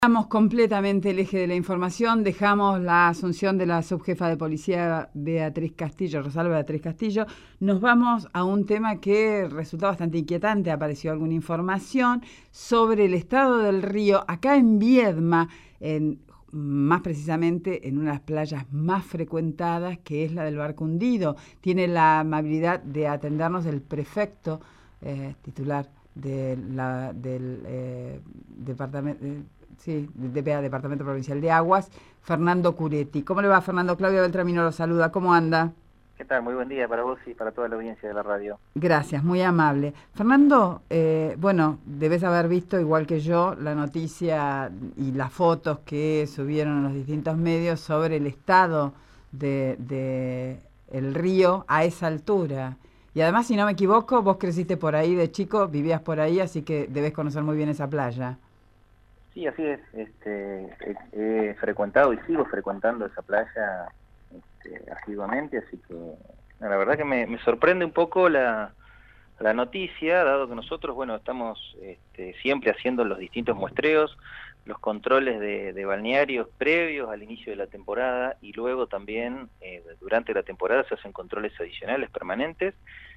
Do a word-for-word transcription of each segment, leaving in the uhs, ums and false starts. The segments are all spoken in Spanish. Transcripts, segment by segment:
Dejamos completamente el eje de la información, dejamos la asunción de la subjefa de policía Beatriz Castillo, Rosalba Beatriz Castillo. Nos vamos a un tema que resulta bastante inquietante. Apareció alguna información sobre el estado del río acá en Viedma, en, más precisamente en una de las playas más frecuentadas, que es la del Barco Hundido. Tiene la amabilidad de atendernos el prefecto eh, titular de la, del eh, departamento... Eh, Sí, D P A, Departamento Provincial de Aguas, Fernando Curetti. ¿Cómo le va, Fernando? Claudia Beltramino lo saluda. ¿Cómo anda? ¿Qué tal? Muy buen día para vos y para toda la audiencia de la radio. Gracias, muy amable. Fernando, eh, bueno, debes haber visto, igual que yo, la noticia y las fotos que subieron en los distintos medios sobre el estado de, de el río a esa altura. Y además, si no me equivoco, vos creciste por ahí de chico, vivías por ahí, así que debes conocer muy bien esa playa. Sí, así es. Este, he, he frecuentado y sigo frecuentando esa playa este, asiduamente, así que no, la verdad que me, me sorprende un poco la, la noticia, dado que nosotros, bueno, estamos este, siempre haciendo los distintos muestreos, los controles de, de balnearios previos al inicio de la temporada y luego también eh, durante la temporada se hacen controles adicionales permanentes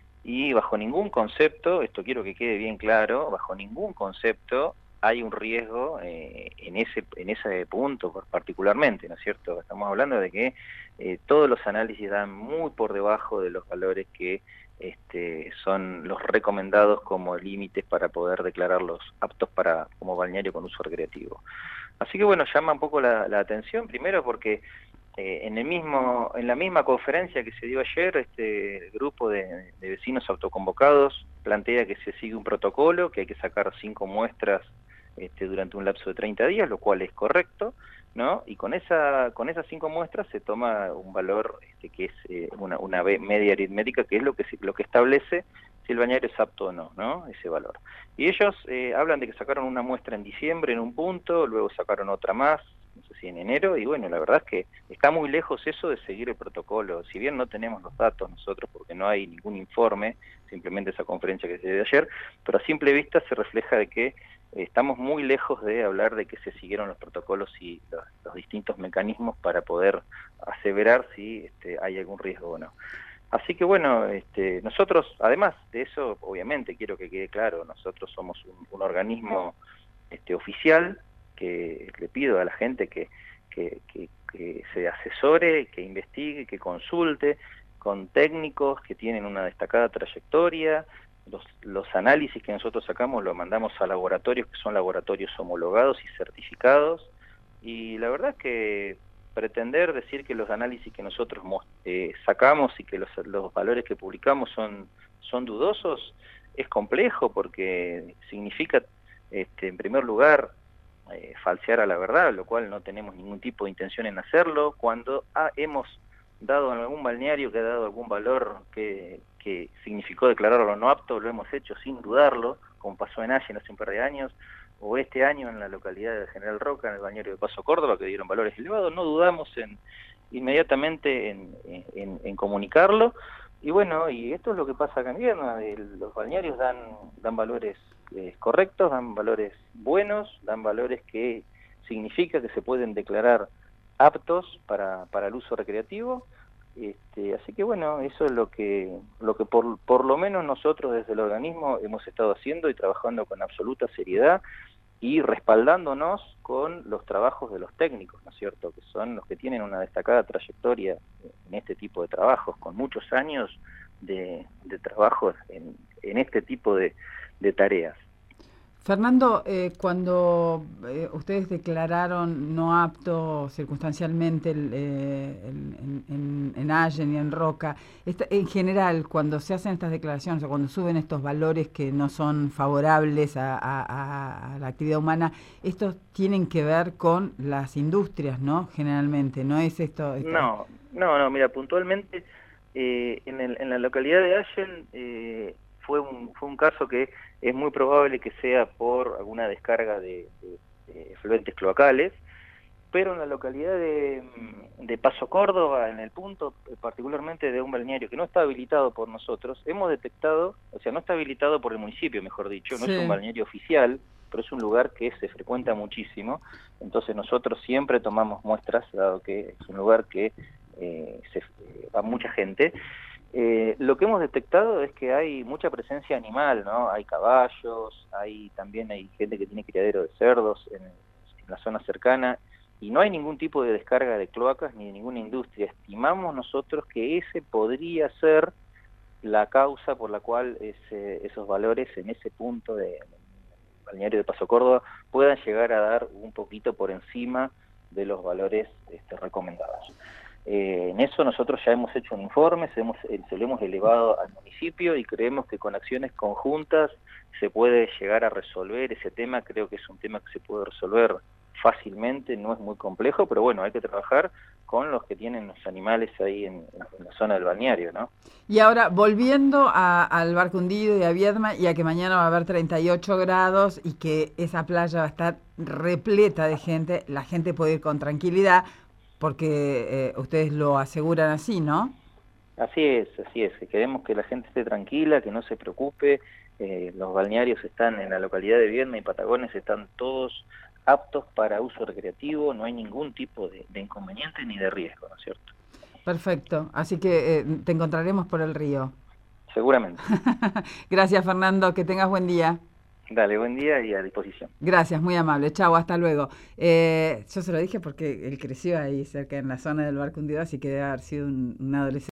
y bajo ningún concepto, esto quiero que quede bien claro, bajo ningún concepto hay un riesgo eh, en ese en ese punto particularmente, ¿no es cierto? Estamos hablando de que eh, todos los análisis dan muy por debajo de los valores que este, son los recomendados como límites para poder declararlos aptos para como balneario con uso recreativo. Así que bueno, llama un poco la, la atención, primero porque eh, en el mismo en la misma conferencia que se dio ayer, este el grupo de, de vecinos autoconvocados plantea que se sigue un protocolo, que hay que sacar cinco muestras Este, durante un lapso de treinta días, lo cual es correcto, ¿no? Y con esa con esas cinco muestras se toma un valor este, que es eh, una, una media aritmética, que es lo que lo que establece si el balneario es apto o no, ¿no? Ese valor. Y ellos eh, hablan de que sacaron una muestra en diciembre en un punto, luego sacaron otra más, no sé si en enero, y bueno, la verdad es que está muy lejos eso de seguir el protocolo. Si bien no tenemos los datos nosotros, porque no hay ningún informe, simplemente esa conferencia que se dio ayer, pero a simple vista se refleja de que estamos muy lejos de hablar de que se siguieron los protocolos y los, los distintos mecanismos para poder aseverar si este, hay algún riesgo o no. Así que bueno, este, nosotros, además de eso, obviamente quiero que quede claro, nosotros somos un, un organismo este, oficial, que le pido a la gente que, que, que, que se asesore, que investigue, que consulte con técnicos que tienen una destacada trayectoria. Los, los análisis que nosotros sacamos los mandamos a laboratorios que son laboratorios homologados y certificados, y la verdad es que pretender decir que los análisis que nosotros eh, sacamos y que los, los valores que publicamos son, son dudosos es complejo, porque significa este, en primer lugar eh, falsear a la verdad, lo cual no tenemos ningún tipo de intención en hacerlo. Cuando ah, hemos dado en algún balneario que ha dado algún valor que, que significó declararlo no apto, lo hemos hecho sin dudarlo, como pasó en Allen hace un par de años, o este año en la localidad de General Roca, en el balneario de Paso Córdoba, que dieron valores elevados. No dudamos en inmediatamente en, en, en comunicarlo, y bueno, y esto es lo que pasa acá en Viedma, los balnearios dan, dan valores eh, correctos, dan valores buenos, dan valores que significa que se pueden declarar aptos para, para el uso recreativo. Este, así que bueno, eso es lo que lo que por, por lo menos nosotros desde el organismo hemos estado haciendo y trabajando con absoluta seriedad y respaldándonos con los trabajos de los técnicos, ¿no es cierto?, que son los que tienen una destacada trayectoria en este tipo de trabajos, con muchos años de, de trabajos en, en este tipo de, de tareas. Fernando, eh, cuando eh, ustedes declararon no apto circunstancialmente el, eh, el, en, en, en Allen y en Roca, esta, en general, cuando se hacen estas declaraciones o cuando suben estos valores que no son favorables a, a, a la actividad humana, estos tienen que ver con las industrias, ¿no? Generalmente, ¿no es esto? Esta... No, no, no, mira, puntualmente eh, en, el, en la localidad de Allen eh, fue un fue un caso que es muy probable que sea por alguna descarga de, de, de efluentes cloacales, pero en la localidad de, de Paso Córdoba, en el punto particularmente de un balneario que no está habilitado por nosotros, hemos detectado, o sea, no está habilitado por el municipio, mejor dicho, no Sí. es un balneario oficial, pero es un lugar que se frecuenta muchísimo, entonces nosotros siempre tomamos muestras, dado que es un lugar que eh, se, eh, va mucha gente. Eh, lo que hemos detectado es que hay mucha presencia animal, ¿no? Hay caballos, hay también hay gente que tiene criadero de cerdos en, en la zona cercana, y no hay ningún tipo de descarga de cloacas ni de ninguna industria. Estimamos nosotros que ese podría ser la causa por la cual ese, esos valores en ese punto de, de balneario de Paso Córdoba puedan llegar a dar un poquito por encima de los valores este, recomendados. Eh, en eso nosotros ya hemos hecho un informe, se, hemos, se lo hemos elevado al municipio y creemos que con acciones conjuntas se puede llegar a resolver ese tema. Creo que es un tema que se puede resolver fácilmente, no es muy complejo, pero bueno, hay que trabajar con los que tienen los animales ahí en, en la zona del balneario, ¿no? Y ahora, volviendo a, al Barco Hundido y a Viedma, y a que mañana va a haber treinta y ocho grados y que esa playa va a estar repleta de gente, la gente puede ir con tranquilidad, porque eh, ustedes lo aseguran así, ¿no? Así es, así es, que queremos que la gente esté tranquila, que no se preocupe. Eh, los balnearios están en la localidad de Viedma y Patagones, están todos aptos para uso recreativo, no hay ningún tipo de, de inconveniente ni de riesgo, ¿no es cierto? Perfecto, así que eh, te encontraremos por el río. Seguramente. Gracias, Fernando, que tengas buen día. Dale, buen día y a disposición. Gracias, muy amable. Chau, hasta luego. Eh, yo se lo dije porque él creció ahí cerca en la zona del Barco Hundido, así que debe haber sido un, un adolescente.